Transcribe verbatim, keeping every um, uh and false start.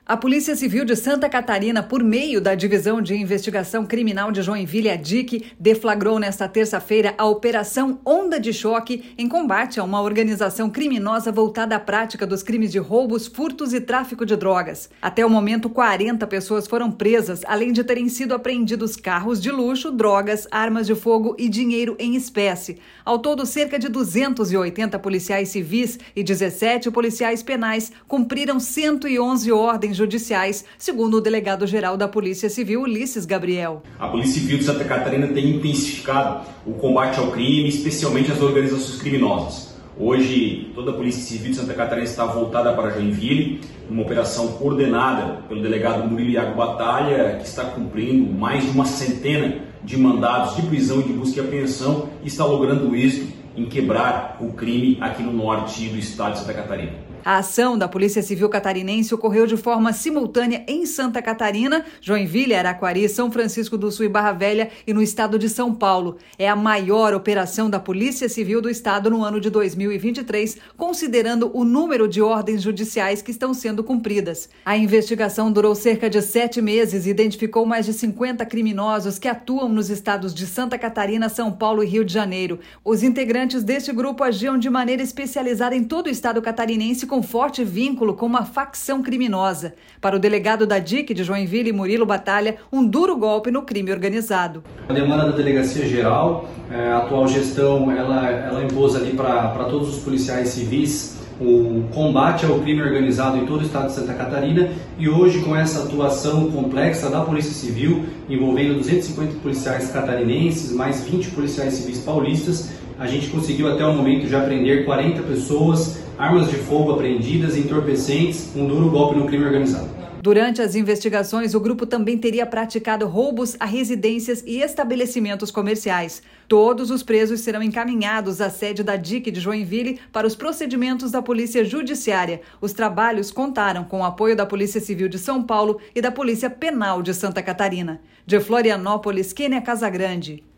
A Polícia Civil de Santa Catarina, por meio da Divisão de Investigação Criminal de Joinville, a D I C, deflagrou nesta terça-feira a Operação Onda de Choque em combate a uma organização criminosa voltada à prática dos crimes de roubos, furtos e tráfico de drogas. Até o momento, quarenta pessoas foram presas, além de terem sido apreendidos carros de luxo, drogas, armas de fogo e dinheiro em espécie. Ao todo, cerca de duzentos e oitenta policiais civis e dezessete policiais penais cumpriram cento e onze ordens judiciais, segundo o delegado-geral da Polícia Civil, Ulisses Gabriel. A Polícia Civil de Santa Catarina tem intensificado o combate ao crime, especialmente às organizações criminosas. Hoje, toda a Polícia Civil de Santa Catarina está voltada para Joinville, uma operação coordenada pelo delegado Murilo Iago Batalha, que está cumprindo mais de uma centena de mandados de prisão e de busca e apreensão e está logrando êxito em quebrar o crime aqui no norte do estado de Santa Catarina. A ação da Polícia Civil catarinense ocorreu de forma simultânea em Santa Catarina, Joinville, Araquari, São Francisco do Sul e Barra Velha e no estado de São Paulo. É a maior operação da Polícia Civil do estado no ano de dois mil e vinte e três, considerando o número de ordens judiciais que estão sendo cumpridas. A investigação durou cerca de sete meses e identificou mais de cinquenta criminosos que atuam nos estados de Santa Catarina, São Paulo e Rio de Janeiro. Os integrantes deste grupo agiam de maneira especializada em todo o estado catarinense, com forte vínculo com uma facção criminosa. Para o delegado da D I C de Joinville, Murilo Batalha, um duro golpe no crime organizado. A demanda da Delegacia Geral, a atual gestão, ela, ela impôs ali para todos os policiais civis o combate ao crime organizado em todo o estado de Santa Catarina, e hoje, com essa atuação complexa da Polícia Civil, envolvendo duzentos e cinquenta policiais catarinenses, mais vinte policiais civis paulistas, a gente conseguiu até o momento já prender quarenta pessoas, armas de fogo apreendidas, entorpecentes, um duro golpe no crime organizado. Durante as investigações, o grupo também teria praticado roubos a residências e estabelecimentos comerciais. Todos os presos serão encaminhados à sede da D I C de Joinville para os procedimentos da Polícia Judiciária. Os trabalhos contaram com o apoio da Polícia Civil de São Paulo e da Polícia Penal de Santa Catarina. De Florianópolis, Kênia Casagrande.